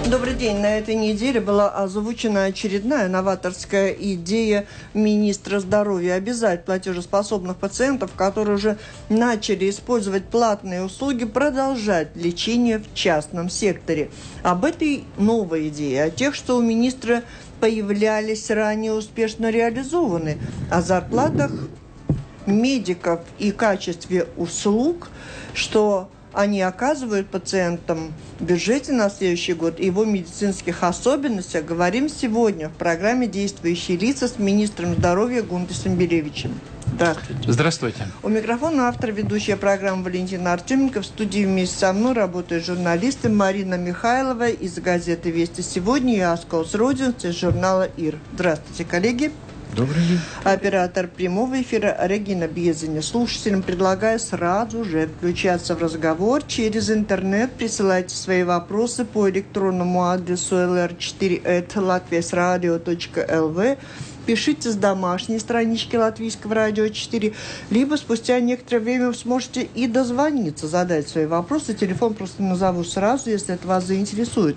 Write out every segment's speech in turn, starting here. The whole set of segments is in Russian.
Добрый день. На этой неделе была озвучена очередная новаторская идея министра здоровья обязать платежеспособных пациентов, которые уже начали использовать платные услуги, продолжать лечение в частном секторе. Об этой новой идее, о тех, что у министра появлялись ранее, успешно реализованы, о зарплатах медиков и качестве услуг, что они оказывают пациентам в бюджете на следующий год и его медицинских особенностях, говорим сегодня в программе «Действующие лица» с министром здоровья Гунтасом Белевичем. Здравствуйте. Здравствуйте. У микрофона автор, ведущая программы Валентина Артеменко. В студии вместе со мной работают журналисты Марина Михайлова из газеты «Вести сегодня» и Асколс Родинс из журнала «Ир». Здравствуйте, коллеги. Добрый день. Оператор прямого эфира Регина Безеня. Слушателям предлагаю сразу же включаться в разговор через интернет. Присылайте свои вопросы по электронному адресу lr4@latviasradio.lv. Пишите с домашней странички Латвийского радио 4, либо спустя некоторое время вы сможете и дозвониться, задать свои вопросы. Телефон просто назову сразу, если это вас заинтересует.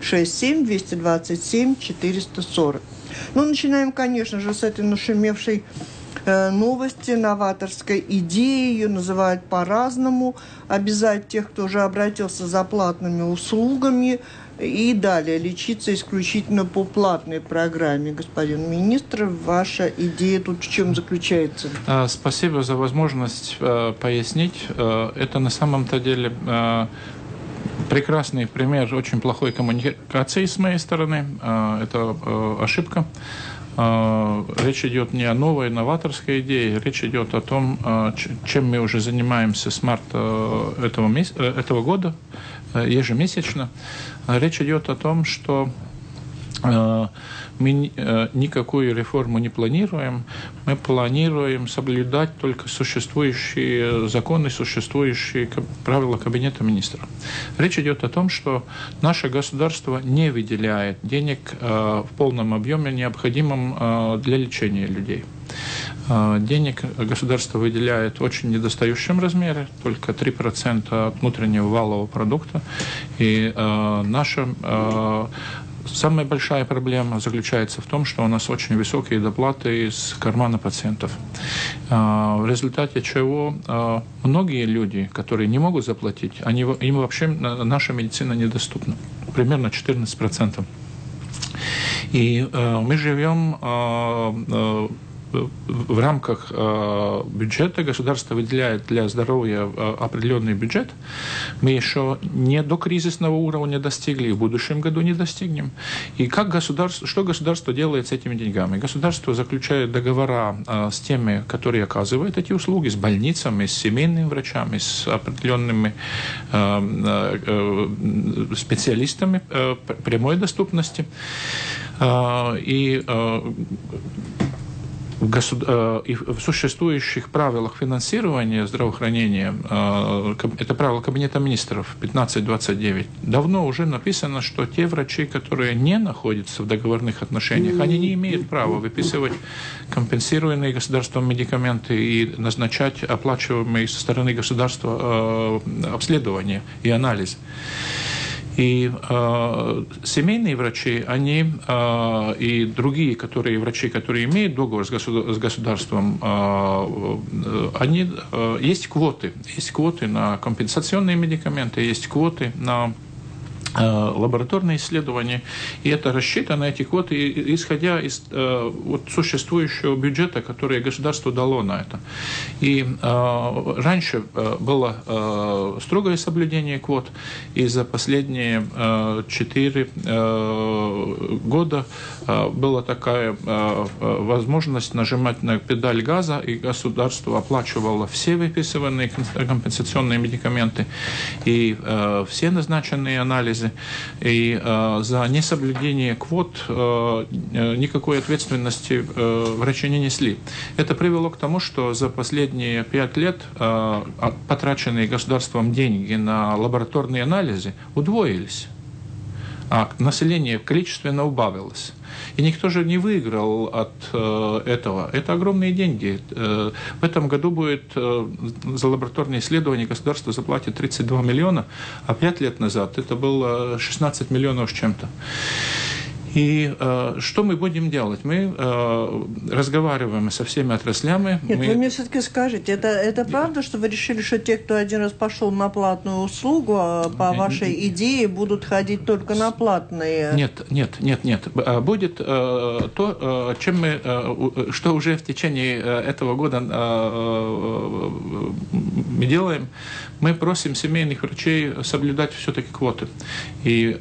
67-227-440. Ну, начинаем, конечно же, с этой нашумевшей новости, новаторской идеи. Ее называют по-разному. Обязать тех, кто уже обратился за платными услугами, и далее лечиться исключительно по платной программе. Господин министр, ваша идея тут в чем заключается? Спасибо за возможность пояснить. Это на самом-то деле прекрасный пример очень плохой коммуникации с моей стороны. Это ошибка. Речь идет не о новой новаторской идее, речь идет о том, чем мы уже занимаемся с марта этого года, ежемесячно. Речь идет о том, что мы никакую реформу не планируем, мы планируем соблюдать только существующие законы, существующие правила Кабинета министров. Речь идет о том, что наше государство не выделяет денег в полном объеме, необходимом для лечения людей. Денег государство выделяет в очень недостающем размере, только 3% от внутреннего валового продукта. И самая большая проблема заключается в том, что у нас очень высокие доплаты из кармана пациентов. В результате чего многие люди, которые не могут заплатить, им вообще наша медицина недоступна. Примерно 14%. И мы живем в рамках бюджета, государство выделяет для здоровья определенный бюджет. Мы еще не до кризисного уровня достигли, и в будущем году не достигнем. И что государство делает с этими деньгами? Государство заключает договора с теми, которые оказывают эти услуги, с больницами, с семейными врачами, с определенными специалистами прямой доступности. И в существующих правилах финансирования здравоохранения, это правило Кабинета министров 1529, давно уже написано, что те врачи, которые не находятся в договорных отношениях, они не имеют права выписывать компенсируемые государством медикаменты и назначать оплачиваемые со стороны государства обследования и анализ. И семейные врачи, они и другие врачи, которые имеют договор с государством, есть квоты. Есть квоты на компенсационные медикаменты, есть квоты на лабораторные исследования, и это рассчитано, эти квоты, исходя из существующего бюджета, который государство дало на это. И раньше было строгое соблюдение квот, и за последние 4 года была такая возможность нажимать на педаль газа, и государство оплачивало все выписыванные компенсационные медикаменты и все назначенные анализы. И за несоблюдение квот никакой ответственности врачи не несли. Это привело к тому, что за последние 5 лет потраченные государством деньги на лабораторные анализы удвоились, а население количественно убавилось. И никто же не выиграл от этого. Это огромные деньги. В этом году будет за лабораторные исследования государство заплатит 32 миллиона, а 5 лет назад это было 16 миллионов с чем-то. И что мы будем делать? Мы разговариваем со всеми отраслями. Нет, вы мне все-таки скажите, это правда, что вы решили, что те, кто один раз пошел на платную услугу, по вашей идее будут ходить только на платные? Нет. Будет то, чем мы, что уже в течение этого года мы делаем. Мы просим семейных врачей соблюдать все-таки квоты. И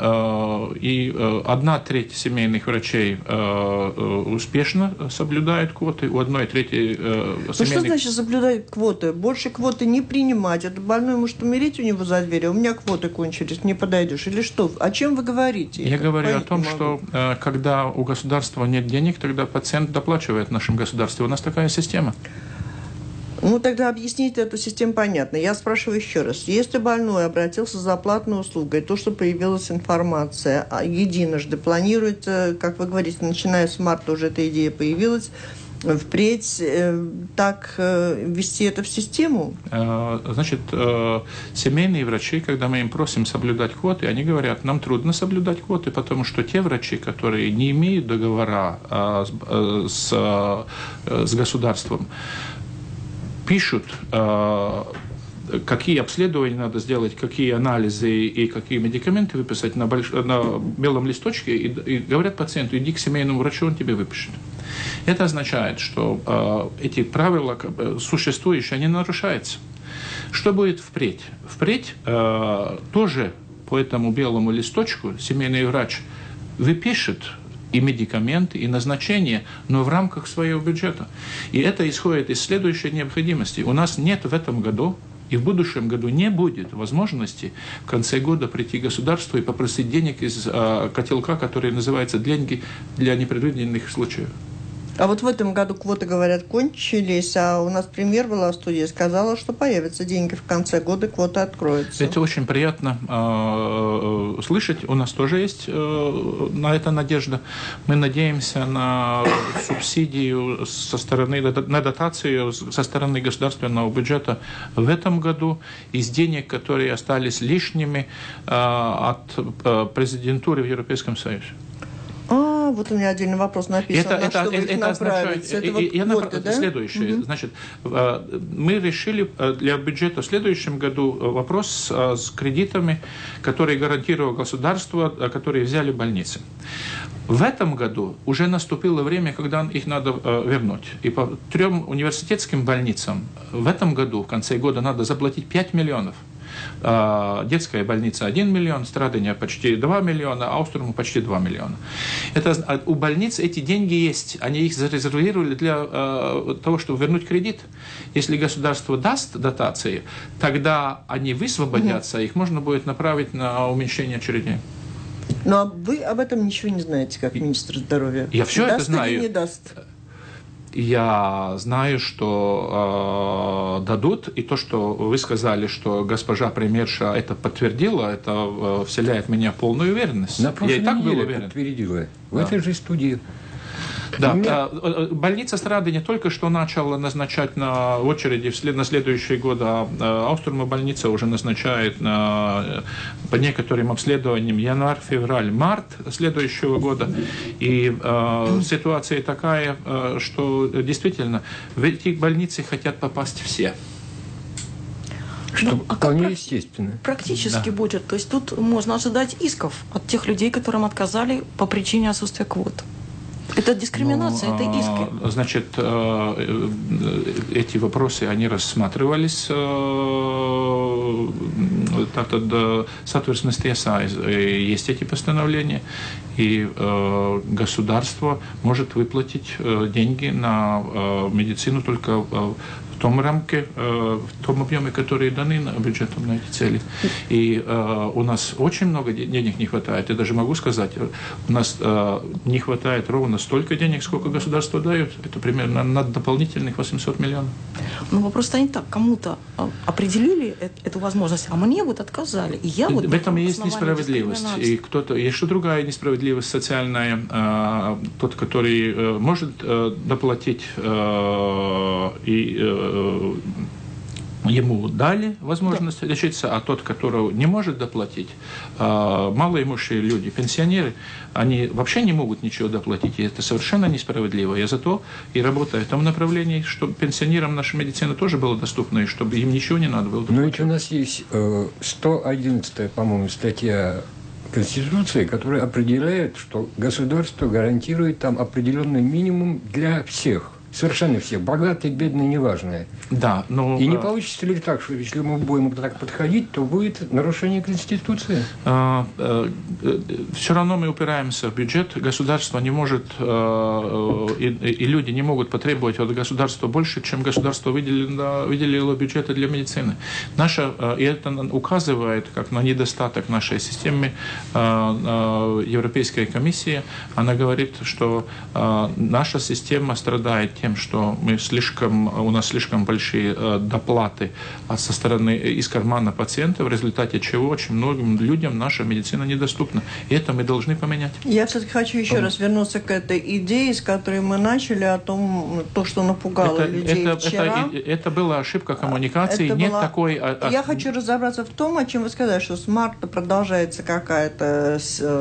1/3 семейных врачей успешно соблюдают квоты, у 1/3 семейных... Что значит соблюдать квоты? Больше квоты не принимать. Это больной может умереть у него за дверью, а у меня квоты кончились, не подойдешь. Или что? О чем вы говорите? Я говорю о том, что когда у государства нет денег, тогда пациент доплачивает в нашем государстве. У нас такая система. Ну, тогда объяснить эту систему понятно. Я спрашиваю еще раз. Если больной обратился за платной услугой, то, что появилась информация единожды, планируется, как вы говорите, начиная с марта уже эта идея появилась, впредь так ввести это в систему? Значит, семейные врачи, когда мы им просим соблюдать квоты, они говорят, нам трудно соблюдать квоты, потому что те врачи, которые не имеют договора с государством, пишут, какие обследования надо сделать, какие анализы и какие медикаменты выписать на белом листочке, и говорят пациенту, иди к семейному врачу, он тебе выпишет. Это означает, что эти правила существующие, они нарушаются. Что будет впредь? Впредь тоже по этому белому листочку семейный врач выпишет и медикаменты, и назначения, но в рамках своего бюджета. И это исходит из следующей необходимости. У нас нет в этом году и в будущем году не будет возможности в конце года прийти к государству и попросить денег из котелка, который называется «деньги для непредвиденных случаев». А вот в этом году квоты, говорят, кончились, а у нас премьер была в студии, сказала, что появятся деньги в конце года, квоты откроются. Это очень приятно слышать. У нас тоже есть на это надежда. Мы надеемся на субсидию со стороны, на дотацию со стороны государственного бюджета в этом году из денег, которые остались лишними от президентуры в Европейском Союзе. Вот у меня отдельный вопрос написан, что вы их направите. Это следующее. Значит, мы решили для бюджета в следующем году вопрос с кредитами, которые гарантировало государство, которые взяли больницы. В этом году уже наступило время, когда их надо вернуть. И по 3 университетским больницам в этом году, в конце года, надо заплатить 5 миллионов. Детская больница 1 миллион, Страдания почти 2 миллиона, Ауструму почти 2 миллиона. Это, у больниц эти деньги есть, они их зарезервировали для того, чтобы вернуть кредит. Если государство даст дотации, тогда они высвободятся, их можно будет направить на уменьшение очередей. Ну, а вы об этом ничего не знаете, как министр здоровья? Я все это знаю. Даст или не даст? Я знаю, что дадут, и то, что вы сказали, что госпожа премьерша это подтвердила, это вселяет в меня полную уверенность. На прошлой Я и так был неделе уверен. подтвердила. В этой же студии. Да, больница Страдания только что начала назначать на очереди на следующий год, а Ауструм больница уже назначает по некоторым обследованиям январь, февраль, март следующего года. И ситуация такая, что действительно в эти больницы хотят попасть все. Что вполне естественно. Практически будет. То есть тут можно ожидать исков от тех людей, которым отказали по причине отсутствия квот. Это дискриминация, это иски. Значит, эти вопросы, они рассматривались Satversmes tiesā, есть эти постановления, и государство может выплатить деньги на медицину только в том рамке, в том объеме, которые даны бюджетом на эти цели. И у нас очень много денег не хватает. Я даже могу сказать, у нас не хватает ровно столько денег, сколько государство дает. Это примерно на дополнительных 800 миллионов. Но вопрос стоит так. Кому-то определили эту возможность, а мне вот отказали. И я вот в этом и есть несправедливость. И кто-то, еще другая несправедливость социальная. Тот, который может доплатить, ему дали возможность лечиться, а тот, который не может доплатить, малоимущие люди, пенсионеры, они вообще не могут ничего доплатить, и это совершенно несправедливо. Я зато и работаю в том направлении, чтобы пенсионерам наша медицина тоже была доступна, и чтобы им ничего не надо было доплатить. Но ведь у нас есть 111-я, по-моему, статья Конституции, которая определяет, что государство гарантирует там определенный минимум для всех. Совершенно все. Богатые, бедные, неважно. Да, но... И не получится ли так, что если мы будем так подходить, то будет нарушение Конституции? Все равно мы упираемся в бюджет. Государство не может, и люди не могут потребовать от государства больше, чем государство выделило бюджета для медицины. И это указывает как на недостаток нашей системы. Европейская комиссия, она говорит, что наша система страдает тем, что у нас слишком большие доплаты со стороны из кармана пациента, в результате чего очень многим людям наша медицина недоступна. И это мы должны поменять. Я все-таки хочу еще раз вернуться к этой идее, с которой мы начали, о том, что напугало людей вчера. Это была ошибка коммуникации. Нет такой... Я хочу разобраться в том, о чем вы сказали, что с марта продолжается какая-то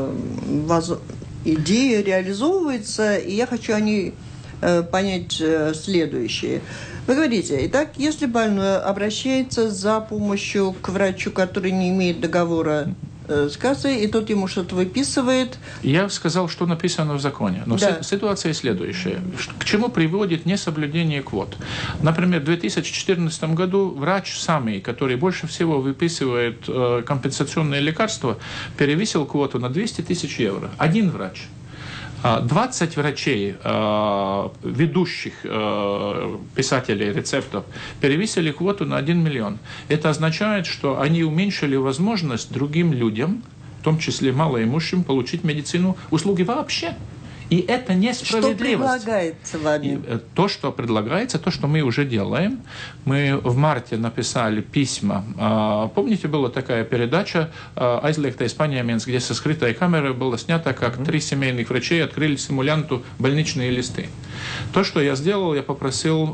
идея, реализовывается, и я хочу о ней понять следующее. Вы говорите, итак, если больной обращается за помощью к врачу, который не имеет договора с кассой, и тот ему что-то выписывает... Я сказал, что написано в законе. Но ситуация следующая. К чему приводит несоблюдение квот? Например, в 2014 году врач самый, который больше всего выписывает компенсационные лекарства, перевесил квоту на 200 тысяч евро. Один врач. 20 врачей, ведущих писателей рецептов, перевесили квоту на 1 миллион. Это означает, что они уменьшили возможность другим людям, в том числе малоимущим, получить медицину, услуги вообще. И это несправедливость. Что предлагается вами? То, что предлагается, то, что мы уже делаем. Мы в марте написали письма. Помните, была такая передача «Aizliegtais paņēmiens», где со скрытой камерой было снято, как 3 семейных врачей открыли симулянту больничные листы. То, что я сделал, я попросил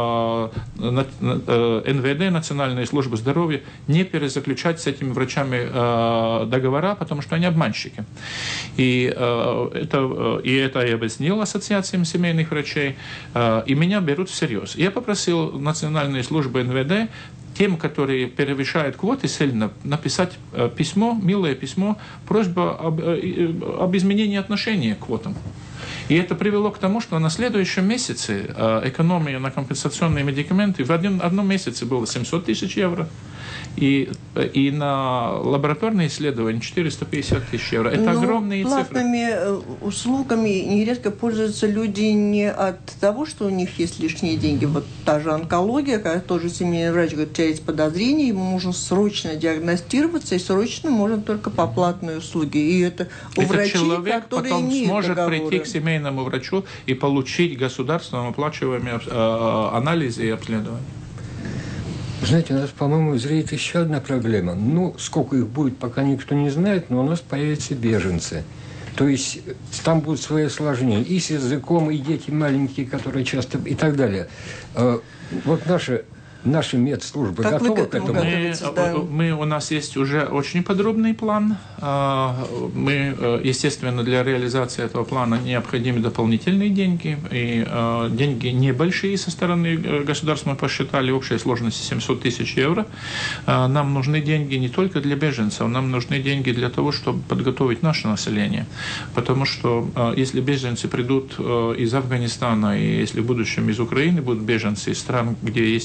НВД, Национальную службу здоровья, не перезаключать с этими врачами договора, потому что они обманщики. И это я объяснил ассоциациям семейных врачей, и меня берут всерьез. Я попросил Национальную службу НВД тем, которые перевышают квоты сильно, написать письмо, милое письмо, просьба об изменении отношения к квотам. И это привело к тому, что на следующем месяце экономия на компенсационные медикаменты в одном месяце было 700 тысяч евро. И на лабораторные исследования 450 тысяч евро. Это огромные цифры. Платными услугами нередко пользуются люди не от того, что у них есть лишние деньги. Вот та же онкология, когда тоже семейный врач говорит, у тебя есть подозрение, ему нужно срочно диагностироваться, и срочно можно только по платной услуге. И это у врачей, человек которые потом имеют сможет договоры. прийти к семейному врачу и получить государственным оплачиваемые анализы и обследования. Знаете, у нас, по-моему, зреет еще одна проблема. Ну, сколько их будет, пока никто не знает, но у нас появятся беженцы. То есть там будут свои осложнения и с языком, и дети маленькие, которые часто... и так далее. Вот наши медслужбы готовы к этому? У нас есть уже очень подробный план. Мы, естественно, для реализации этого плана необходимы дополнительные деньги. И деньги небольшие со стороны государства мы посчитали, общая сложность 700 тысяч евро. Нам нужны деньги не только для беженцев, нам нужны деньги для того, чтобы подготовить наше население. Потому что если беженцы придут из Афганистана, и если в будущем из Украины будут беженцы из стран, где есть полимеры,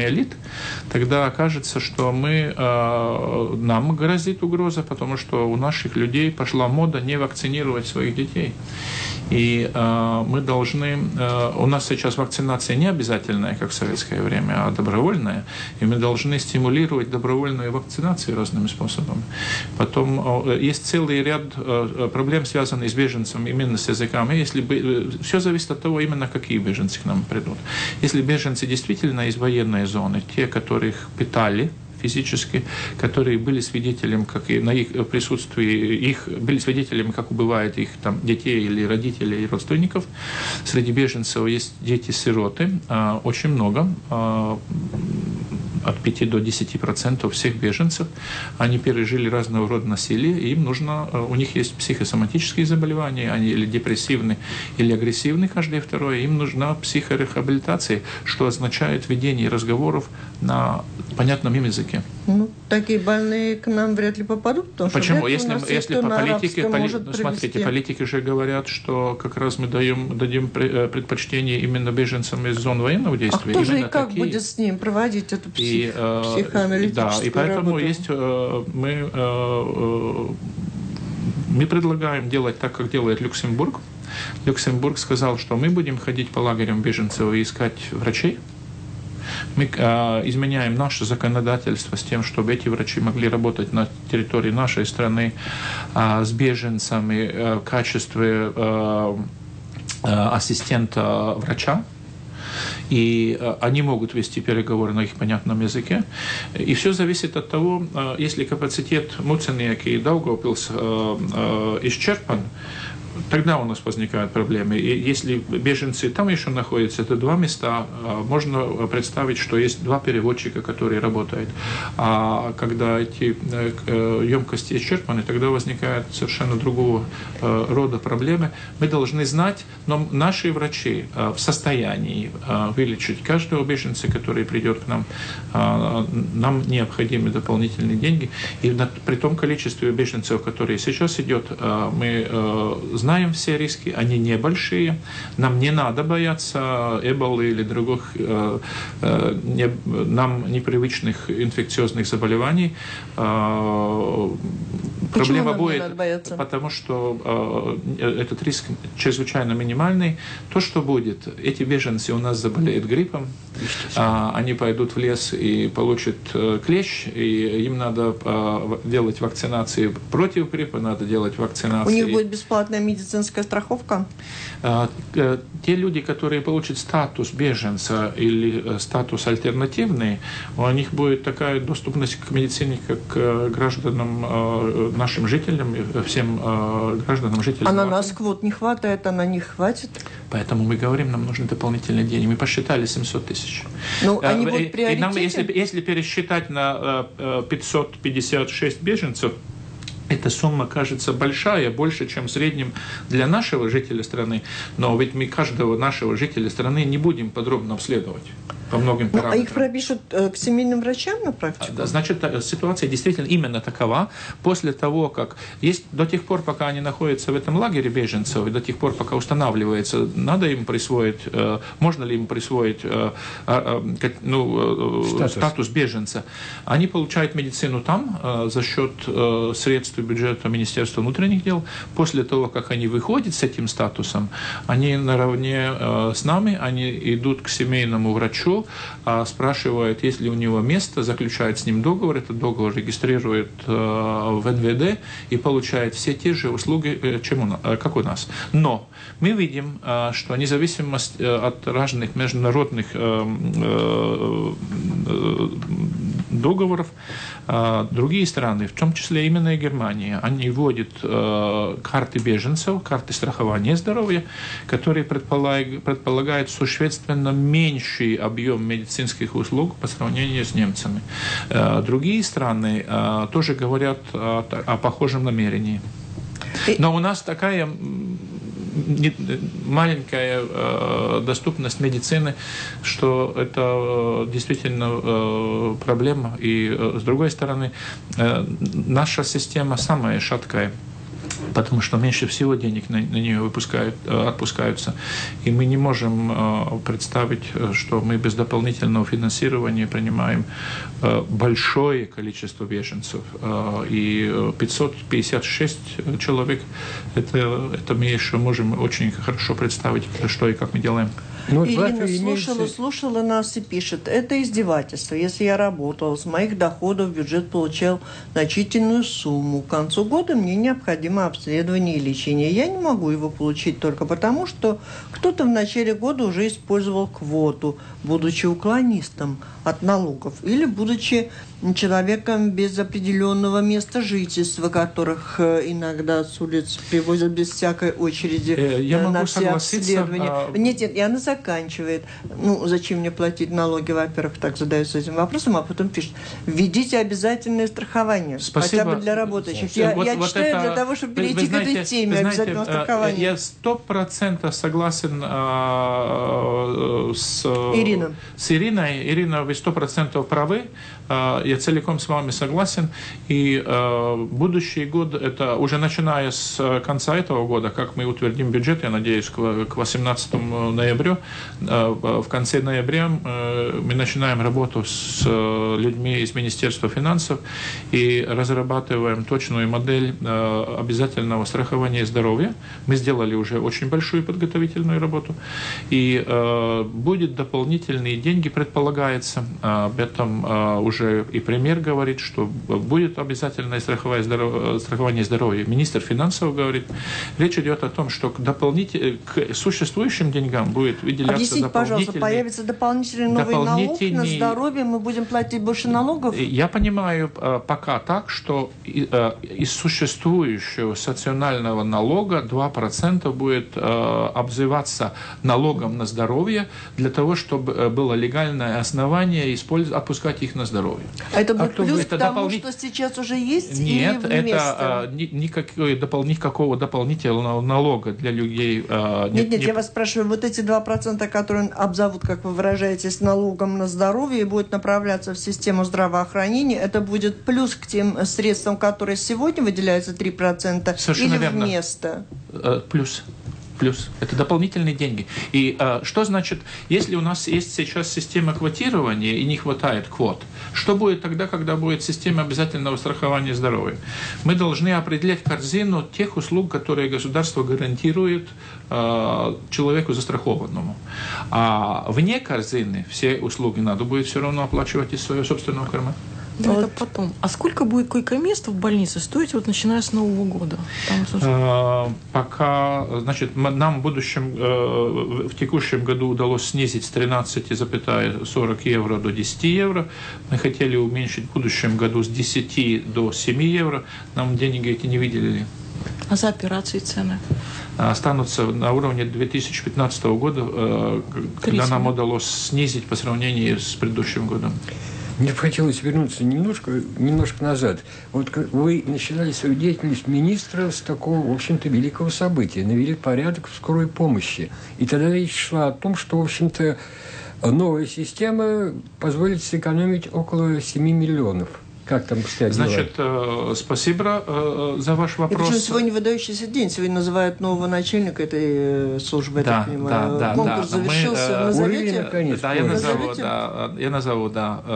полиомиелит, тогда окажется, что нам грозит угроза, потому что у наших людей пошла мода не вакцинировать своих детей. И мы должны... у нас сейчас вакцинация не обязательная, как в советское время, а добровольная. И мы должны стимулировать добровольную вакцинацию разными способами. Потом есть целый ряд проблем, связанных с беженцами, именно с языками. Все зависит от того, именно какие беженцы к нам придут. Если беженцы действительно из военной зоны, те, которых пытали физически, которые были свидетелем, как и на их присутствии, были свидетелями, как убивают их там, детей или родителей и родственников. Среди беженцев есть дети-сироты, очень много, от 5 до 10% всех беженцев. Они пережили разного рода насилие, и у них есть психосоматические заболевания, они или депрессивны, или агрессивны, каждое второе, им нужна психорехабилитация, что означает ведение разговоров на понятном им языке. Ну, такие больные к нам вряд ли попадут, потому почему? Что если по политике, смотрите, политики же говорят, что как раз мы дадим предпочтение именно беженцам из зон военного действия. А кто же и как будет с ним проводить эту психоаналитическую да, и поэтому работу? Мы предлагаем делать так, как делает Люксембург. Люксембург сказал, что мы будем ходить по лагерям беженцев и искать врачей. Мы изменяем наше законодательство с тем, чтобы эти врачи могли работать на территории нашей страны с беженцами в качестве ассистента врача. И они могут вести переговоры на их понятном языке. И все зависит от того, если капацитет Муцениеки и Даугавпилс исчерпан, тогда у нас возникают проблемы. И если беженцы там еще находятся, это 2 места, можно представить, что есть 2 переводчика, которые работают. А когда эти емкости исчерпаны, тогда возникают совершенно другого рода проблемы. Мы должны знать, но наши врачи в состоянии вылечить каждого беженца, который придет к нам. Нам необходимы дополнительные деньги. И при том количестве беженцев, которые сейчас идет, мы знаем все риски, они небольшие. Нам не надо бояться эболы или других нам непривычных инфекциозных заболеваний. Проблема будет, потому что этот риск чрезвычайно минимальный. То, что будет, эти беженцы у нас заболеют гриппом, они пойдут в лес и получат клещ, и им надо делать вакцинации против гриппа, надо делать вакцинации. У них будет бесплатная медицинская страховка? Те люди, которые получат статус беженца или статус альтернативный, у них будет такая доступность к медицине, как к гражданам, нашим жителям, всем гражданам, жителям. А на нас квот не хватает, а на них хватит? Поэтому мы говорим, нам нужны дополнительные деньги. Мы посчитали 700 тысяч. Ну, они будут приоритетны? И нам, если пересчитать на 556 беженцев, эта сумма кажется большая, больше, чем в среднем для нашего жителя страны. Но ведь мы каждого нашего жителя страны не будем подробно обследовать по многим параметрам. А их пропишут к семейным врачам на практику? Значит, ситуация действительно именно такова. После того, как есть до тех пор, пока они находятся в этом лагере беженцев, и до тех пор, пока устанавливается, надо им присвоить, можно ли им присвоить статус беженца, они получают медицину там за счет средств бюджета Министерства внутренних дел. После того, как они выходят с этим статусом, они наравне с нами, они идут к семейному врачу, спрашивают, есть ли у него место, заключают с ним договор, этот договор регистрирует в НВД и получает все те же услуги, как у нас. Но мы видим, что независимо от разных международных договоров, другие страны, в том числе именно и Германия, они вводят карты беженцев, карты страхования здоровья, которые предполагают существенно меньший объем медицинских услуг по сравнению с немцами. Другие страны тоже говорят о похожем намерении. Но у нас такая маленькая доступность медицины, что это действительно проблема. И с другой стороны, наша система самая шаткая. потому что меньше всего денег на нее отпускаются. И мы не можем представить, что мы без дополнительного финансирования принимаем большое количество беженцев. И 556 человек, это мы еще можем очень хорошо представить, что и как мы делаем. Ну, Ирина слушала нас и пишет: это издевательство. Если я работала, с моих доходов бюджет получал значительную сумму. К концу года мне необходимо обследование и лечение. Я не могу его получить только потому, что кто-то в начале года уже использовал квоту, будучи уклонистом от налогов или будучи человеком без определенного места жительства, которых иногда с улиц привозят без всякой очереди на все обследования. Нет, и она заканчивает. Ну, зачем мне платить налоги? Во-первых, так задаются этим вопросом, а потом пишет: введите обязательное страхование. Спасибо. Хотя бы для работающих. Я читаю это, для того, чтобы перейти к этой теме обязательного страхования. Я 100% согласен с Ириной. Ирина, вы 100% правы. Я целиком с вами согласен. И будущий год, это уже начиная с конца этого года, как мы утвердим бюджет, я надеюсь, к 18 ноября, в конце ноября мы начинаем работу с людьми из Министерства финансов и разрабатываем точную модель обязательного страхования здоровья. Мы сделали уже очень большую подготовительную работу. И будет дополнительные деньги, предполагается. Об этом уже и премьер говорит, что будет обязательное страхование здоровья. Министр финансов говорит. Речь идет о том, что к существующим деньгам будет выделяться Объясните, пожалуйста, появится дополнительный новый налог на здоровье, мы будем платить больше налогов? Я понимаю пока так, что из существующего социального налога 2% будет обзываться налогом на здоровье для того, чтобы было легальное основание отпускать их на здоровье. А это будет плюс к тому, что сейчас уже есть? Нет, это никакого дополнительного налога для людей. Нет, я вас спрашиваю, вот эти 2%, которые обзовут, как вы выражаетесь, налогом на здоровье и будут направляться в систему здравоохранения, это будет плюс к тем средствам, которые сегодня выделяются 3%? Совершенно или верно. Вместо? Плюс. Это дополнительные деньги. И что значит, если у нас есть сейчас система квотирования и не хватает квот, что будет тогда, когда будет система обязательного страхования здоровья? Мы должны определять корзину тех услуг, которые государство гарантирует человеку застрахованному. А вне корзины все услуги надо будет все равно оплачивать из своего собственного кармана. Но это потом. А сколько будет койко-мест в больнице стоить, вот начиная с Нового года? Пока, значит, нам в текущем году удалось снизить с 13,40 евро до 10 евро. Мы хотели уменьшить в будущем году с 10 до 7 евро. Нам деньги эти не выделили. А за операции цены? Останутся на уровне 2015 года, когда нам удалось снизить по сравнению с предыдущим годом. Мне бы хотелось вернуться немножко назад. Вот вы начинали свою деятельность министра с такого, в общем-то, великого события. Навели порядок в скорой помощи. И тогда речь шла о том, что, в общем-то, новая система позволит сэкономить около 7 миллионов. Как там обстоят дела? Значит, спасибо за ваш вопрос. Это сегодня выдающийся день. Сегодня называют нового начальника этой службы, я так понимаю. Конкурс завершился. Назовете? Да, я назову.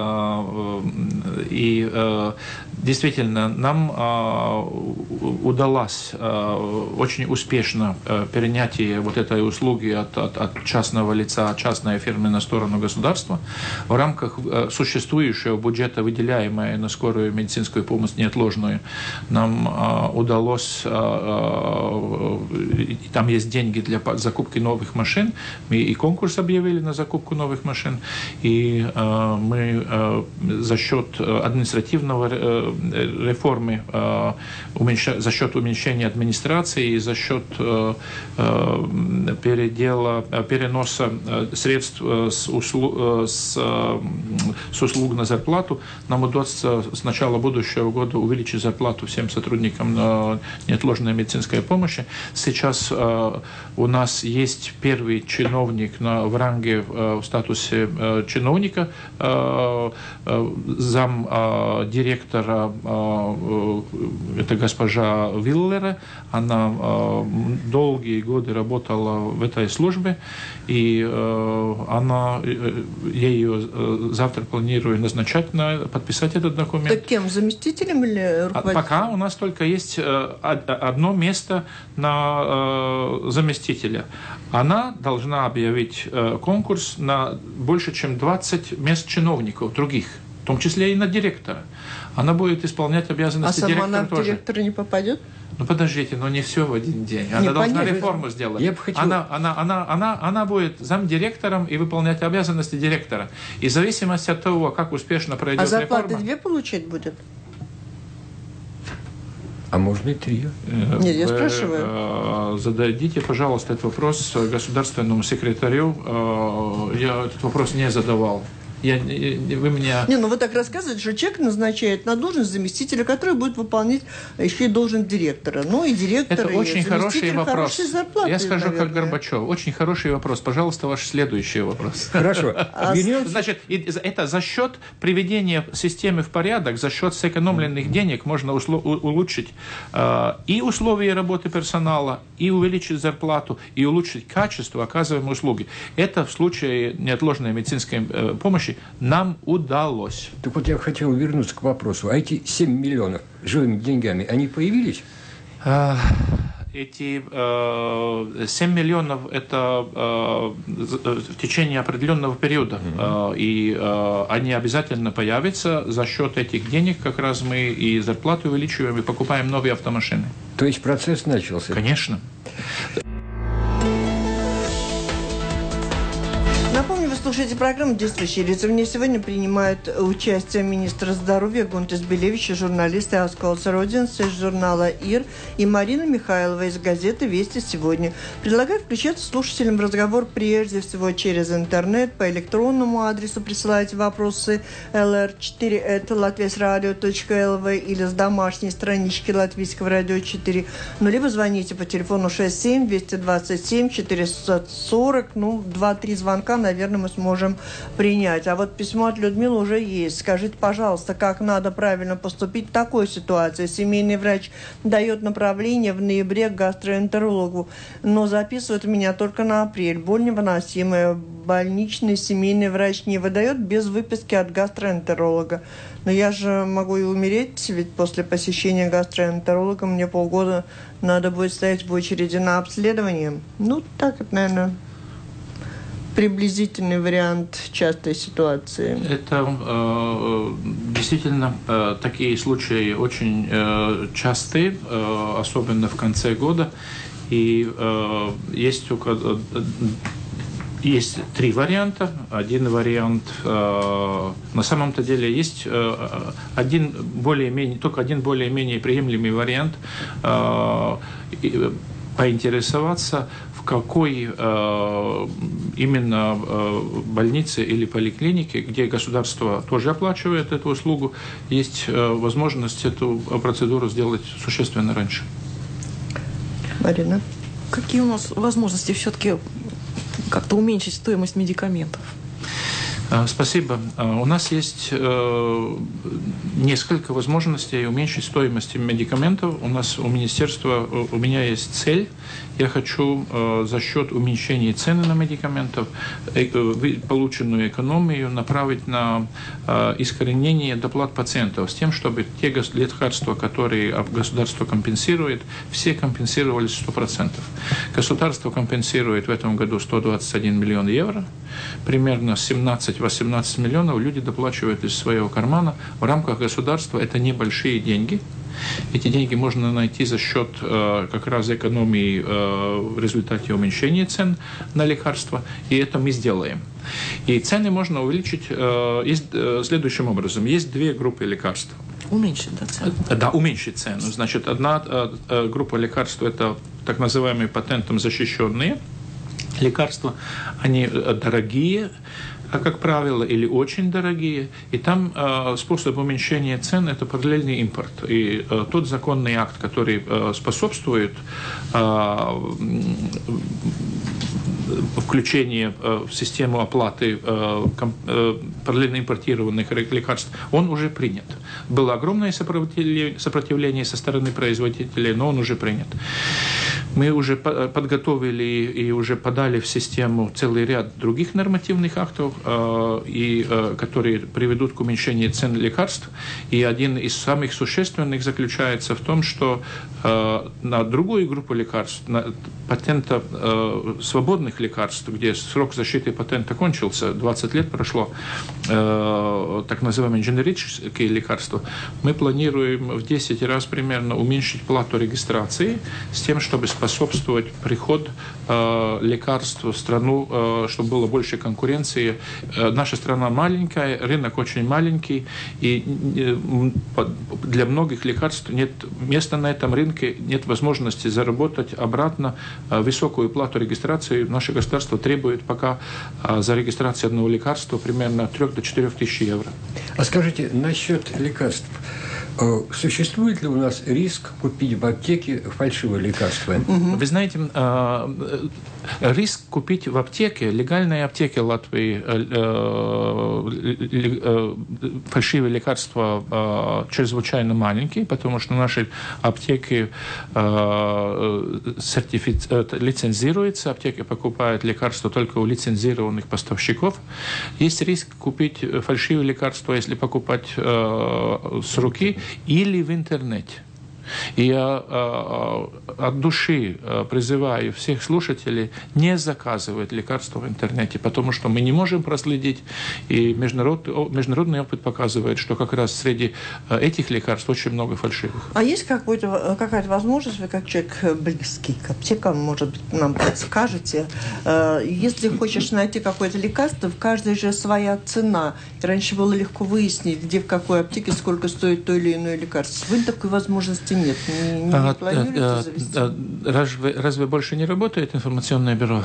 И действительно, нам удалось очень успешно перенятие вот этой услуги от частного лица, от частной фирмы на сторону государства. В рамках существующего бюджета, выделяемого на скорую медицинскую помощь неотложную, нам удалось, там есть деньги для закупки новых машин, мы и конкурс объявили на закупку новых машин, и мы за счет административного реформы, за счет уменьшения администрации и за счет переноса средств с услуг на зарплату, нам удастся с начала будущего года увеличить зарплату всем сотрудникам неотложной медицинской помощи. Сейчас у нас есть первый чиновник в ранге, в статусе чиновника, зам директора, это госпожа Виллера. Она долгие годы работала в этой службе, и я ее завтра планирую назначать, подписать этот документ. Так кем? Заместителем или руководителем? Пока у нас только есть одно место на заместителя. Она должна объявить конкурс на больше, чем 20 мест чиновников других, в том числе и на директора. Она будет исполнять обязанности директора тоже. А сама она в директора не попадет? Ну подождите, но не все в один день. Она должна реформу сделать. Я бы хотел... Она будет замдиректором и выполнять обязанности директора. И в зависимости от того, как успешно пройдет реформа... А зарплаты 2 получать будет? А можно и 3. Нет, я спрашиваю. Зададите, пожалуйста, этот вопрос государственному секретарю. Я этот вопрос не задавал. Вы меня... вы так рассказываете, что человек назначает на должность заместителя, который будет выполнять еще и должность директора. Ну и директор, это очень хороший вопрос. Я скажу, наверное. как Горбачев. Очень хороший вопрос. Пожалуйста, ваш следующий вопрос. Хорошо. Значит, это за счет приведения системы в порядок, за счет сэкономленных денег можно улучшить и условия работы персонала, и увеличить зарплату, и улучшить качество оказываемой услуги. Это в случае неотложной медицинской помощи нам удалось. Так вот я хотел вернуться к вопросу. А эти 7 миллионов живыми деньгами, они появились? Эти 7 миллионов – это в течение определенного периода. И они обязательно появятся. За счет этих денег как раз мы и зарплату увеличиваем, и покупаем новые автомашины. То есть процесс начался? Конечно. Напомню, вы слушаете программу «Действующие лица». В ней сегодня принимают участие министр здоровья Гунтис Белевич, журналисты Асколс Родинс из журнала «Ир» и Марина Михайлова из газеты «Вести сегодня». Предлагаю включаться слушателям в разговор прежде всего через интернет. По электронному адресу присылайте вопросы lr4@latviasradio.lv или с домашней странички Латвийского радио 4. Либо звоните по телефону 67-227-440. 2-3 звонка, наверное, мы сможем принять. А вот письмо от Людмилы уже есть. Скажите, пожалуйста, как надо правильно поступить в такой ситуации? Семейный врач дает направление в ноябре к гастроэнтерологу, но записывает меня только на апрель. Боль невыносимая. Больничный семейный врач не выдает без выписки от гастроэнтеролога. Но я же могу и умереть, ведь после посещения гастроэнтеролога мне полгода надо будет стоять в очереди на обследование. Так это, наверное, приблизительный вариант частой ситуации. Это действительно такие случаи очень частые, особенно в конце года. И есть 3 варианта. Один вариант, на самом-то деле, есть только один более-менее приемлемый вариант поинтересоваться, в какой именно больнице или поликлинике, где государство тоже оплачивает эту услугу, есть возможность эту процедуру сделать существенно раньше. Марина? Какие у нас возможности все-таки как-то уменьшить стоимость медикаментов? Спасибо. У нас есть несколько возможностей уменьшить стоимость медикаментов. У меня есть цель. Я хочу за счет уменьшения цены на медикаменты полученную экономию направить на искоренение доплат пациентов с тем, чтобы те лекарства, которые государство компенсирует, все компенсировались 100%. Государство компенсирует в этом году 121 миллион евро. Примерно 17-18 миллионов люди доплачивают из своего кармана. В рамках государства это небольшие деньги. Эти деньги можно найти за счет как раз экономии в результате уменьшения цен на лекарства, и это мы сделаем. И цены можно увеличить следующим образом. Есть 2 группы лекарств. Уменьшить, цену? Да, уменьшить цену. Значит, одна группа лекарств – это так называемые патентом защищенные лекарства. Они дорогие, как правило, или очень дорогие, и там способ уменьшения цен – это параллельный импорт. И тот законный акт, который способствует включение в систему оплаты параллельно импортированных лекарств, он уже принят. Было огромное сопротивление со стороны производителей, но он уже принят. Мы уже подготовили и уже подали в систему целый ряд других нормативных актов, которые приведут к уменьшению цен лекарств. И один из самых существенных заключается в том, что на другую группу лекарств, на патента свободных лекарств, где срок защиты патента кончился, 20 лет прошло, так называемые генерические лекарства, мы планируем в 10 раз примерно уменьшить плату регистрации с тем, чтобы способствовать приход лекарств в страну, чтобы было больше конкуренции. Наша страна маленькая, рынок очень маленький, и для многих лекарств нет места на этом рынке, нет возможности заработать обратно высокую плату регистрации. Наше государство требует пока за регистрацию одного лекарства примерно от 3 до 4 тысяч евро. А скажите, насчет лекарств. Существует ли у нас риск купить в аптеке фальшивые лекарства? Вы знаете, риск купить в аптеке, легальной аптеке Латвии, фальшивые лекарства чрезвычайно маленький, потому что наши аптеки лицензируются, аптеки покупают лекарства только у лицензированных поставщиков. Есть риск купить фальшивые лекарства, если покупать с руки или в интернете. И я от души призываю всех слушателей не заказывать лекарства в интернете, потому что мы не можем проследить, и международный опыт показывает, что как раз среди этих лекарств очень много фальшивых. А есть какая-то возможность, вы как человек близкий к аптекам, может быть, нам подскажете, если хочешь найти какое-то лекарство, в каждой же своя цена. И раньше было легко выяснить, где в какой аптеке сколько стоит то или иное лекарство. Сегодня такой возможности нет. Не планируете завести? Разве больше не работает информационное бюро?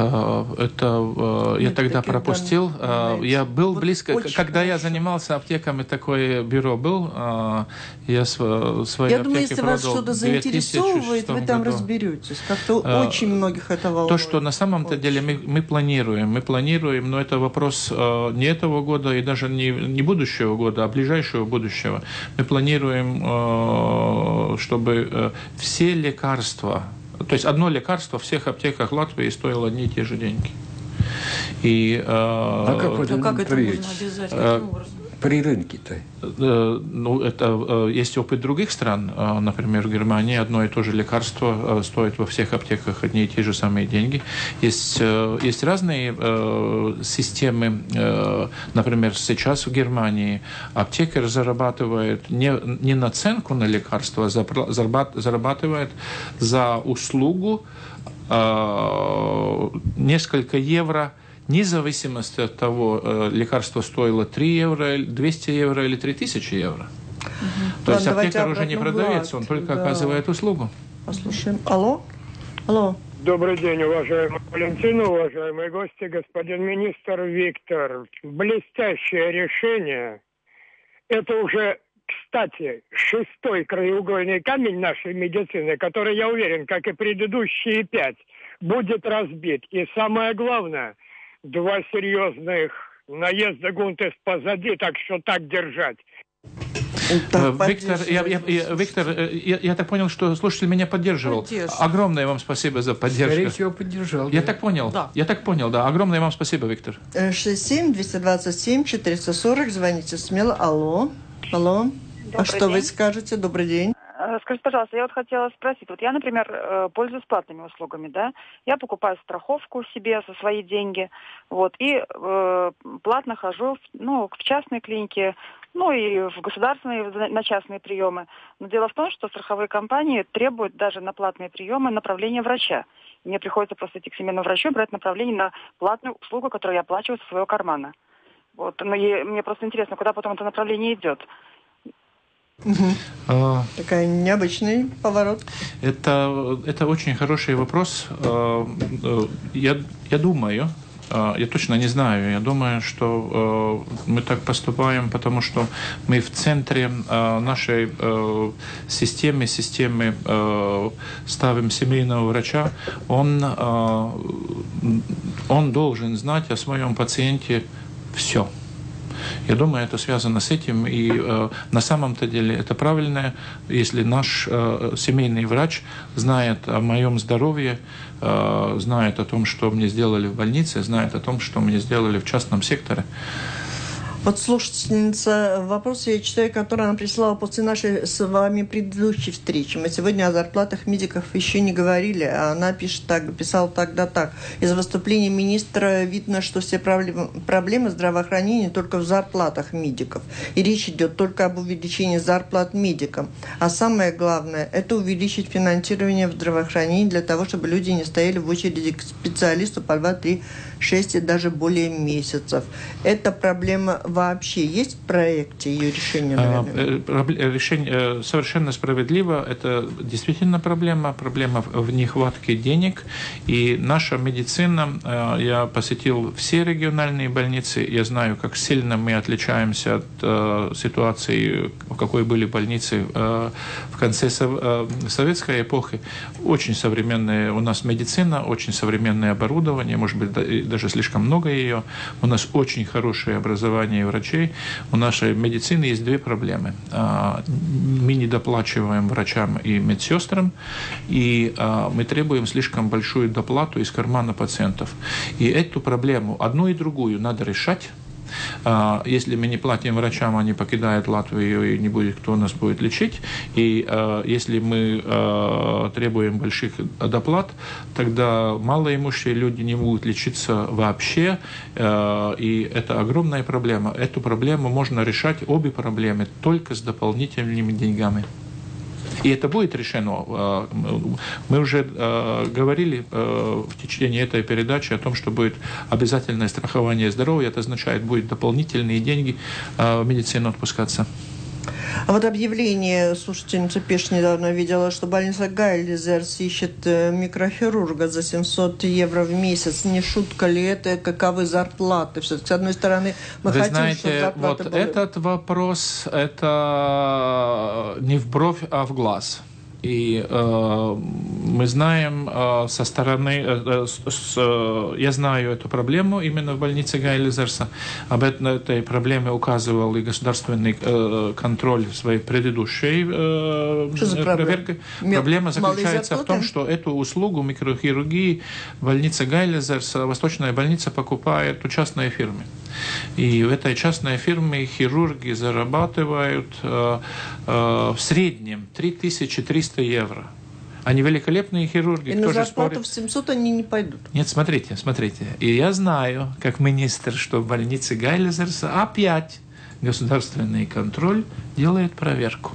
Я тогда пропустил. Я был близко. Когда я занимался аптеками, такое бюро был. Я свои Я аптеки думаю, если вас что-то заинтересовывает, вы там разберетесь. Как-то очень многих это волнует. То, что на самом-то деле мы планируем, но это вопрос не этого года и даже не будущего года, а ближайшего будущего. Мы планируем, чтобы все лекарства, то есть одно лекарство в всех аптеках Латвии стоило одни и те же деньги. И, как это можно обязать? Каким образом? При рынке-то? Это есть опыт других стран. Например, в Германии одно и то же лекарство стоит во всех аптеках одни и те же самые деньги. Есть разные системы. Например, сейчас в Германии аптекарь зарабатывает не наценку на лекарство, а зарабатывает за услугу несколько евро, вне зависимости от того, лекарство стоило 3 евро, 200 евро или 3000 евро. То есть аптекарь уже не продавец, он только оказывает услугу. Послушаем. Алло? Алло. Добрый день, уважаемая Валентина, уважаемые гости, господин министр Виктор. Блестящее решение. Это уже, кстати, 6-й краеугольный камень нашей медицины, который, я уверен, как и предыдущие 5, будет разбит. И самое главное, 2 серьезных наезда Гунтес позади, так что так держать. Виктор, я так понял, что слушатель меня поддерживал. Огромное вам спасибо за поддержку. Скорее всего, поддержал. Я так понял. Да. Я так понял, да. Огромное вам спасибо, Виктор. 67-227-440. Звоните смело. Алло. Алло. Добрый что день. Вы скажете? Добрый день. Скажите, пожалуйста, я хотела спросить. Я, например, пользуюсь платными услугами, да? Я покупаю страховку себе за свои деньги, и платно хожу, в частные клиники, и в государственные, на частные приемы. Но дело в том, что страховые компании требуют даже на платные приемы направления врача. Мне приходится просто идти к семейному врачу и брать направление на платную услугу, которую я оплачиваю со своего кармана. Мне просто интересно, куда потом это направление идет. Такой необычный поворот. Это очень хороший вопрос. Я думаю, я точно не знаю. Я думаю, что мы так поступаем, потому что мы в центре нашей системы ставим семейного врача. Он должен знать о своем пациенте все. Я думаю, это связано с этим, и на самом-то деле это правильно, если наш семейный врач знает о моем здоровье, знает о том, что мне сделали в больнице, знает о том, что мне сделали в частном секторе. Вот слушательница, вопрос я читаю, который она прислала после нашей с вами предыдущей встречи. Мы сегодня о зарплатах медиков еще не говорили, а она писала тогда так. Из выступления министра видно, что все проблемы здравоохранения только в зарплатах медиков. И речь идет только об увеличении зарплат медикам. А самое главное, это увеличить финансирование в здравоохранении для того, чтобы люди не стояли в очереди к специалисту по 2, 3, 6 и даже более месяцев. Эта проблема вообще есть в проекте ее решения? Решение совершенно справедливо. Это действительно проблема в нехватке денег. И наша медицина, я посетил все региональные больницы, я знаю, как сильно мы отличаемся от ситуации, в какой были больницы в конце советской эпохи. Очень современная у нас медицина, очень современное оборудование, может быть, даже слишком много ее. У нас очень хорошее образование врачей. У нашей медицины есть две проблемы. Мы недоплачиваем врачам и медсестрам, и мы требуем слишком большую доплату из кармана пациентов. И эту проблему, одну и другую, надо решать. Если мы не платим врачам, они покидают Латвию, и не будет, кто нас будет лечить. И если мы требуем больших доплат, тогда малоимущие люди не могут лечиться вообще. И это огромная проблема. Эту проблему можно решать, обе проблемы, только с дополнительными деньгами. И это будет решено. Мы уже говорили в течение этой передачи о том, что будет обязательное страхование здоровья. Это означает, будут дополнительные деньги в медицину отпускаться. А вот объявление, слушательница пишет, недавно видела, что больница Гайлизерс ищет микрохирурга за 700 евро в месяц. Не шутка ли это? Каковы зарплаты? Все-таки, с одной стороны, мы хотим, знаете, чтобы зарплаты вот были... этот вопрос, это не в бровь, а в глаз. И мы знаем со стороны, я знаю эту проблему именно в больнице Гайлизерса. Об этой проблеме указывал и государственный контроль в своей предыдущей проверке. Проблема заключается в том, что эту услугу микрохирургии больница Гайлизерса, Восточная больница, покупает у частной фирмы. И в этой частной фирме хирурги зарабатывают в среднем 3300 евро. Они великолепные хирурги. И на зарплату в 700 они не пойдут. Нет, смотрите. И я знаю, как министр, что в больнице Гайлизерса опять государственный контроль делает проверку.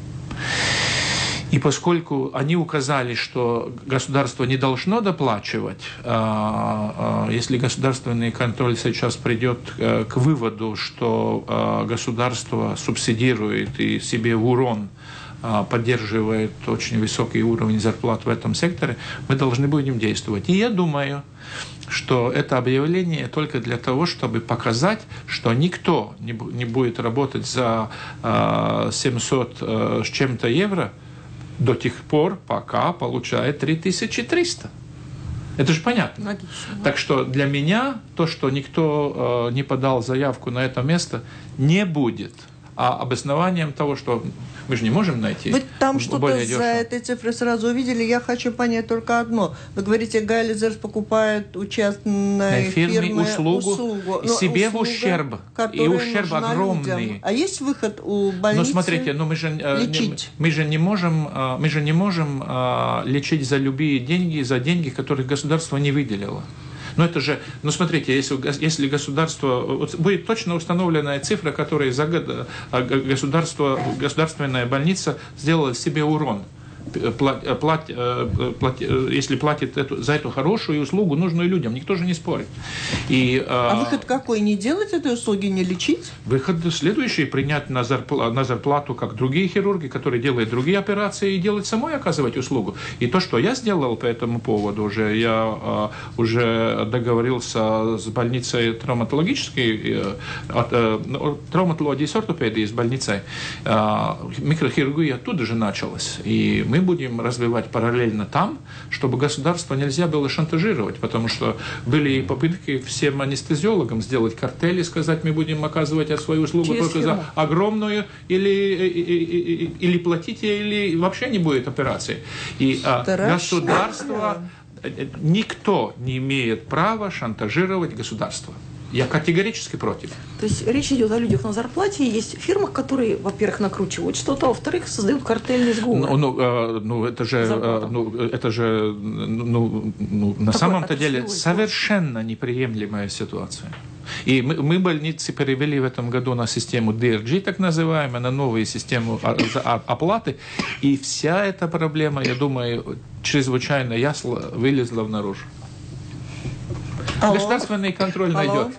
И поскольку они указали, что государство не должно доплачивать, если государственный контроль сейчас придет к выводу, что государство субсидирует и себе в урон поддерживает очень высокий уровень зарплат в этом секторе, мы должны будем действовать. И я думаю, что это объявление только для того, чтобы показать, что никто не будет работать за 700 с чем-то евро до тех пор, пока получает 3300. Это же понятно. Логично. Так что для меня то, что никто не подал заявку на это место, не будет. А обоснованием того, что мы же не можем найти Вы там более что-то дешево. за этой цифрой сразу увидели. Я хочу понять только одно. Вы говорите, Гайлизерс покупает у частной фирмы услугу. Себе в ущерб. И ущерб огромный. Людям. А есть выход у больницы? Но смотрите, лечить? Мы же не можем лечить за любые деньги, за деньги, которые государство не выделило. Но это же, смотрите, если государство, будет точно установленная цифра, которая за год государственная больница сделала себе урон. если платит за эту хорошую услугу, нужную людям. Никто же не спорит. А выход какой? Не делать этой услуги, не лечить? Выход следующий – принять на зарплату, как другие хирурги, которые делают другие операции, и делать самой, оказывать услугу. И то, что я сделал по этому поводу, я уже договорился с больницей травматологической, травматологии с ортопедией, с больницей. Микрохирургия оттуда же началась. И мы будем развивать параллельно там, чтобы государство нельзя было шантажировать, потому что были и попытки всем анестезиологам сделать картели, сказать, мы будем оказывать свою услугу только за огромную, или платите, или вообще не будет операции. И государство, никто не имеет права шантажировать государство. Я категорически против. То есть речь идет о людях на зарплате, и есть фирмы, которые, во-первых, накручивают что-то, а во-вторых, создают картельный сговор. Это же на самом-то деле совершенно неприемлемая ситуация. И мы больницы перевели в этом году на систему DRG, так называемую, на новую систему оплаты. И вся эта проблема, я думаю, чрезвычайно ясно вылезла наружу. Государственный контроль найдет.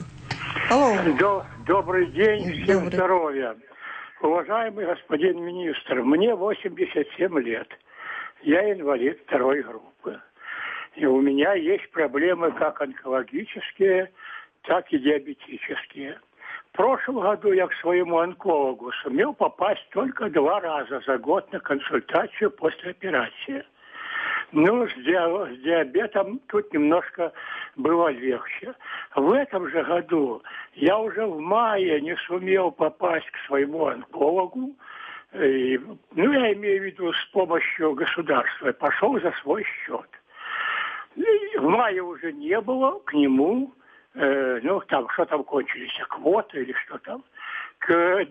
Добрый день, всем здоровья. Уважаемый господин министр, мне 87 лет. Я инвалид второй группы. И у меня есть проблемы как онкологические, так и диабетические. В прошлом году я к своему онкологу сумел попасть только 2 раза за год на консультацию после операции. Ну, с диабетом тут немножко было легче. В этом же году я уже в мае не сумел попасть к своему онкологу. Я имею в виду с помощью государства. Пошел за свой счет. И в мае уже не было к нему, что там кончились, квоты или что там. К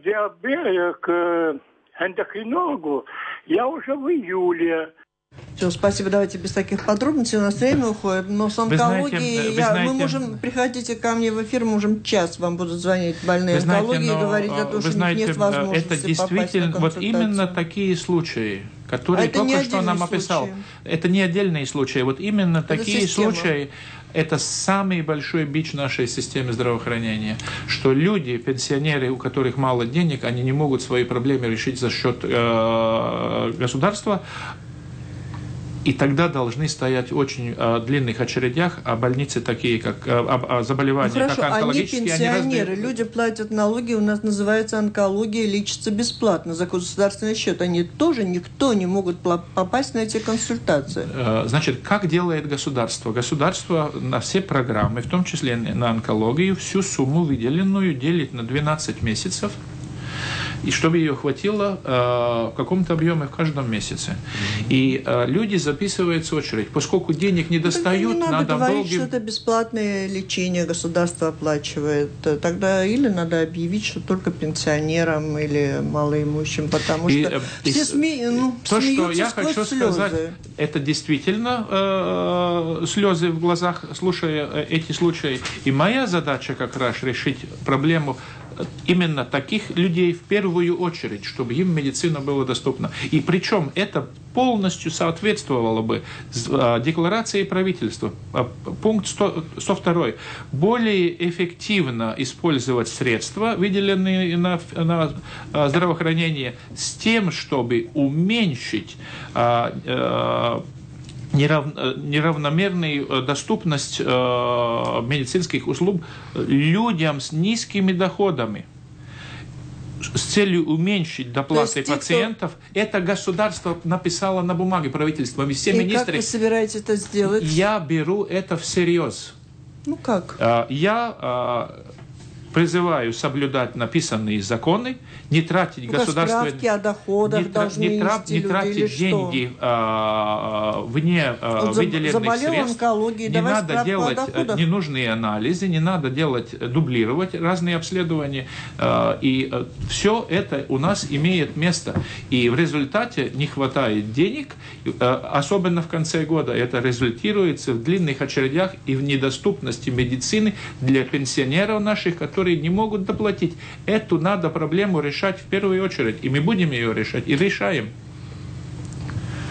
эндокринологу я уже в июле. Все, спасибо, давайте без таких подробностей, у нас время уходит, но с онкологией мы можем, приходите ко мне в эфир, можем час вам будут звонить больные онкологии и говорить о том, что нет возможности это действительно, вот именно такие случаи, которые только что нам описал, это не отдельные случаи, вот именно такие случаи, это самый большой бич нашей системы здравоохранения, что люди, пенсионеры, у которых мало денег, они не могут свои проблемы решить за счет государства. И тогда должны стоять в очень длинных очередях, а больницы такие, как заболевания, как онкологические, они пенсионеры, люди платят налоги, у нас называется онкология, лечится бесплатно за государственный счет. Они тоже, никто не могут попасть на эти консультации. Значит, как делает государство? Государство на все программы, в том числе на онкологию, всю сумму выделенную делит на 12 месяцев, и чтобы ее хватило в каком-то объеме в каждом месяце. И люди записываются в очередь. Поскольку денег не достают, надо говорить, что это бесплатное лечение, государство оплачивает. Тогда или надо объявить, что только пенсионерам или малоимущим, потому что все то, что я хочу сказать, это действительно слезы в глазах, слушая эти случаи. И моя задача как раз решить проблему именно таких людей в первую очередь, чтобы им медицина была доступна. И причем это полностью соответствовало бы декларации правительства. Пункт 102. Более эффективно использовать средства, выделенные на здравоохранение, с тем, чтобы уменьшить неравномерную доступность медицинских услуг людям с низкими доходами. С целью уменьшить доплаты пациентов, это государство написало на бумаге, правительство, и все министры. Как вы собираетесь это сделать? Я беру это всерьез. Ну как? Я призываю соблюдать написанные законы, не тратить государственные... Справки о доходах не тратить деньги вне выделенных средств. Не надо делать ненужные анализы, не надо дублировать разные обследования. И все это у нас имеет место. И в результате не хватает денег, особенно в конце года. Это результируется в длинных очередях и в недоступности медицины для пенсионеров наших, которые не могут доплатить. Эту надо проблему решать в первую очередь. И мы будем ее решать. И решаем.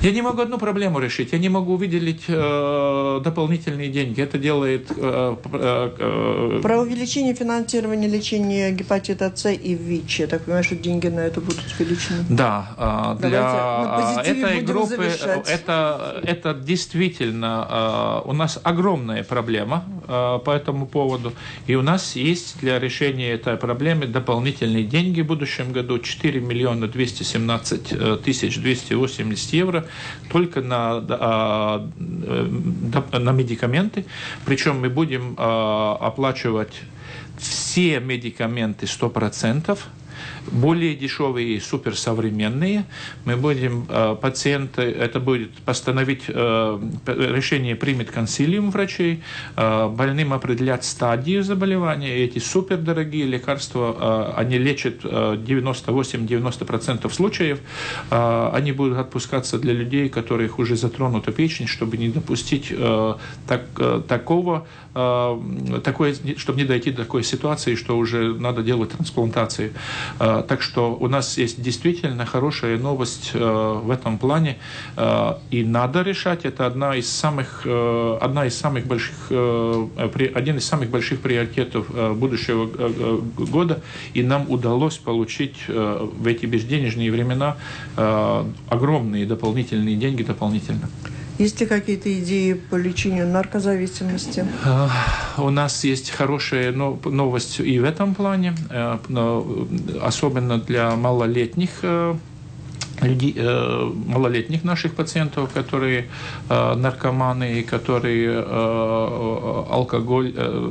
Я не могу одну проблему решить. Я не могу выделить дополнительные деньги. Это делает... Про увеличение финансирования лечения гепатита С и ВИЧ. Я так понимаю, что деньги на это будут увеличены. Да. Для этой группы это действительно у нас огромная проблема по этому поводу. И у нас есть для решения этой проблемы дополнительные деньги в будущем году. 4 миллиона 217 тысяч 280 евро только на медикаменты. Причем мы будем оплачивать все медикаменты 100%. Более дешевые и суперсовременные. Мы будем пациенты, это будет постановить, решение примет консилиум врачей, больным определять стадию заболевания. И эти супердорогие лекарства, они лечат 98-90% случаев. Они будут отпускаться для людей, которых уже затронута печень, чтобы не допустить чтобы не дойти до такой ситуации, что уже надо делать трансплантации. Так что у нас есть действительно хорошая новость в этом плане, и надо решать. Это один из самых больших приоритетов будущего года, и нам удалось получить в эти безденежные времена огромные дополнительные деньги дополнительно. Есть ли какие-то идеи по лечению наркозависимости? У нас есть хорошая новость и в этом плане, особенно для малолетних наших пациентов, которые наркоманы, которые алкоголь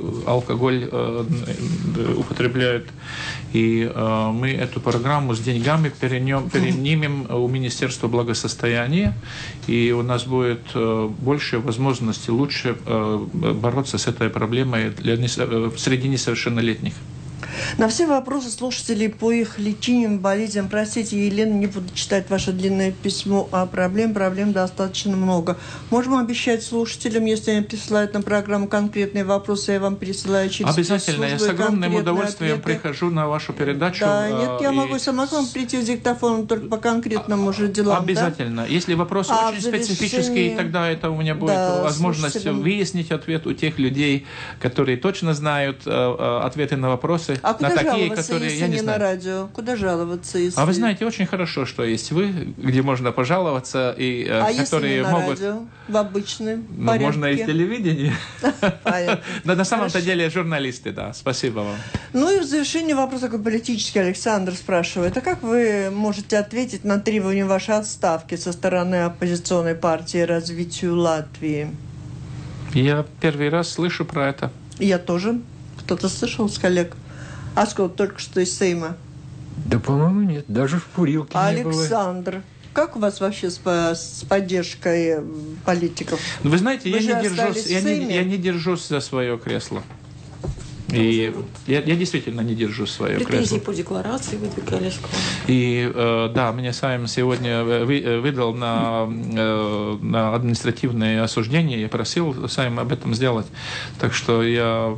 употребляют. И мы эту программу с деньгами перенимем у Министерства благосостояния, и у нас будет больше возможностей лучше бороться с этой проблемой среди несовершеннолетних. На все вопросы слушателей по их лечению, болезням, простите, Елена, не буду читать ваше длинное письмо, а проблем достаточно много. Можем обещать слушателям, если они присылают на программу конкретные вопросы, я вам пересылаю через обязательно, я с огромным удовольствием прихожу на вашу передачу. Да, нет, я могу сама к вам прийти с диктофоном только по конкретным уже делам. Обязательно. Да? Если вопросы очень специфические, тогда это у меня будет возможность выяснить ответ у тех людей, которые точно знают ответы на вопросы. А куда такие, жаловаться, которые если я не не знаю. На радио? Куда жаловаться, если... А вы знаете, очень хорошо, что есть вы, где можно пожаловаться, и которые если не на могут... радио, в обычном порядке? Можно и в телевидении. Понятно. Но на самом-то деле журналисты, да. Спасибо вам. Ну и в завершение вопрос такой политический. Александр спрашивает, а как вы можете ответить на требования вашей отставки со стороны оппозиционной партии развитию Латвии? Я первый раз слышу про это. Я тоже. Кто-то слышал с коллег? Аскол только что из Сейма. Да, по-моему, нет. Даже в курилке не было. Александр, как у вас вообще с поддержкой политиков? Ну, вы знаете, я не держусь за свое кресло. И я действительно не держу свое кресло. Претензии по декларации выдвигались к вам. И да, меня Сайм сегодня выдал на административное осуждение. Я просил Сайм об этом сделать. Так что я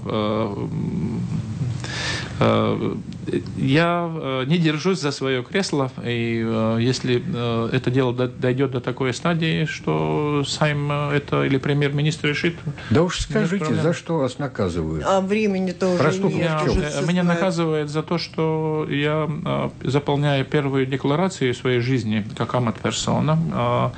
не держусь за свое кресло, и если это дело дойдет до такой стадии, что Сайм это или премьер-министр решит... Да уж скажите, за что вас наказывают? А времени-то уже нет. Меня наказывают за то, что я заполняю первую декларацию своей жизни как амат-персона.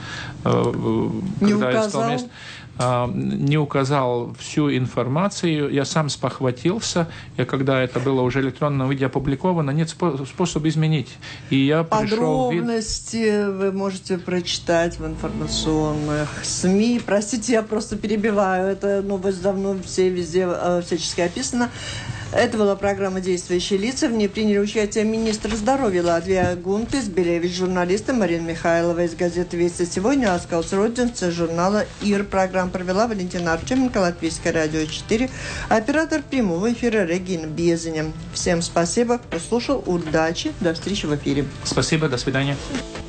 Не указал всю информацию, я сам спохватился, когда это было уже в электронном виде опубликовано, нет способа изменить. И я пришел... Подробности вы можете прочитать в информационных СМИ. Простите, я просто перебиваю. Эта новость давно везде всячески описана. Это была программа «Действующие лица». В ней приняли участие министр здоровья Латвии Гунтис Белевич, журналисты Марина Михайлова из газеты «Вести сегодня», Аскалс Родинс из журнала «ИР». Программу провела Валентина Арчеменко, Латвийское радио 4, оператор прямого эфира Регина Безеня. Всем спасибо, кто слушал. Удачи, до встречи в эфире. Спасибо, до свидания.